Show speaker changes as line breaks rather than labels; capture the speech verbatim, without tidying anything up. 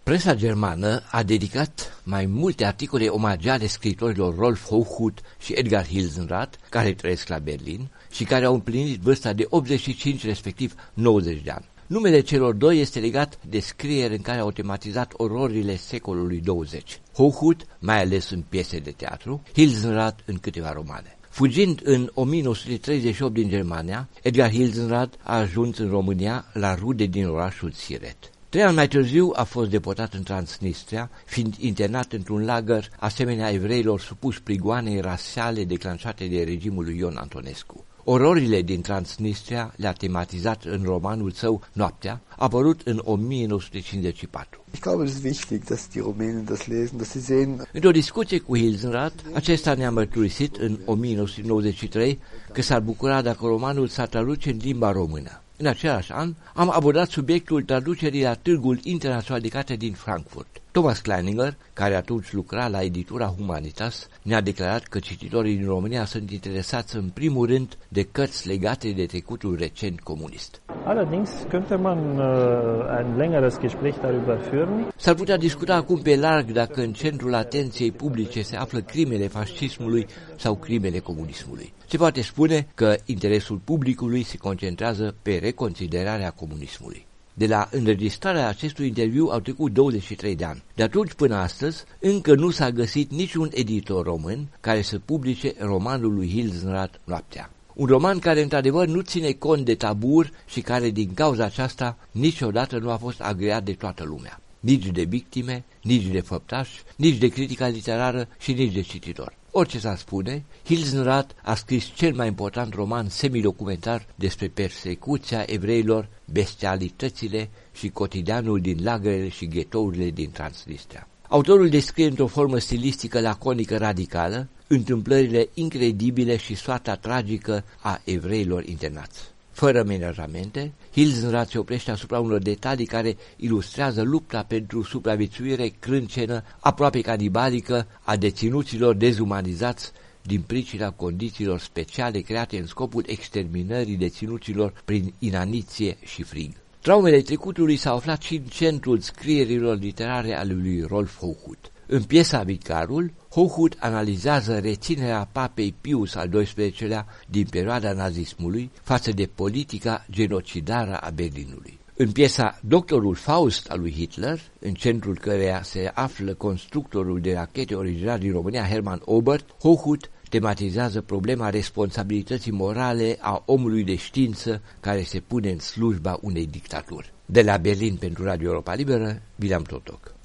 Presa germană a dedicat mai multe articole omagiale scriitorilor Rolf Hochhuth și Edgar Hilsenrath, care trăiesc la Berlin și care au împlinit vârsta de optzeci și cinci, respectiv nouăzeci de ani. Numele celor doi este legat de scrieri în care au tematizat ororile secolului douăzeci. Hochhuth, mai ales în piese de teatru, Hilsenrath în câteva romane. Fugind în o mie nouă sute treizeci și opt din Germania, Edgar Hilsenrath a ajuns în România la rude din orașul Siret. Trei ani mai târziu a fost deportat în Transnistria, fiind internat într-un lagăr asemenea evreilor supuși prigoanei rasiale declanșate de regimul lui Ion Antonescu. Ororile din Transnistria le-a tematizat în romanul său Noaptea, apărut în o mie nouă sute cincizeci și patru.
Ich glaube, es ist wichtig, dass die Rumänen das lesen, dass sie sehen.
Într-o discuție cu Hilsenrath, acesta ne-a mărturisit în o mie nouă sute nouăzeci și trei că s-ar bucura dacă romanul s-ar traduce în limba română. În același an, am abordat subiectul traducerii la Târgul Internațional de Carte din Frankfurt. Thomas Kleininger, care atunci lucra la editura Humanitas, ne-a declarat că cititorii din România sunt interesați în primul rând de cărți legate de trecutul recent comunist.
Allerdings könnte man uh, ein längeres Gespräch darüber führen.
S-ar putea discuta acum pe larg dacă în centrul atenției publice se află crimele fascismului sau crimele comunismului. Se poate spune că interesul publicului se concentrează pe reconsiderarea comunismului. De la înregistrarea acestui interviu au trecut douăzeci și trei de ani. De atunci până astăzi, încă nu s-a găsit niciun editor român care să publice romanul lui Hilsenrath Noaptea. Un roman care într-adevăr nu ține cont de tabur și care din cauza aceasta niciodată nu a fost agreat de toată lumea. Nici de victime, nici de făptași, nici de critica literară și nici de cititor. Orice s-ar spune, Hilsenrath a scris cel mai important roman semidocumentar despre persecuția evreilor, bestialitățile și cotidianul din lagărele și ghetourile din Transnistria. Autorul descrie într-o formă stilistică laconică radicală întâmplările incredibile și soarta tragică a evreilor internați. Fără menajamente, Hilsenrath se oprește asupra unor detalii care ilustrează lupta pentru supraviețuire crâncenă, aproape canibalică, a deținuților dezumanizați din pricina condițiilor speciale create în scopul exterminării deținuților prin inaniție și frig. Traumele trecutului s-au aflat și în centrul scrierilor literare ale lui Rolf Hochhuth. În piesa Vicarul, Hochhuth analizează reținerea papei Pius al doisprezecelea din perioada nazismului față de politica genocidară a Berlinului. În piesa Doctorul Faust al lui Hitler, în centrul căreia se află constructorul de rachete originar din România, Hermann Oberth, Hochhuth tematizează problema responsabilității morale a omului de știință care se pune în slujba unei dictaturi. De la Berlin pentru Radio Europa Liberă, William Totoc.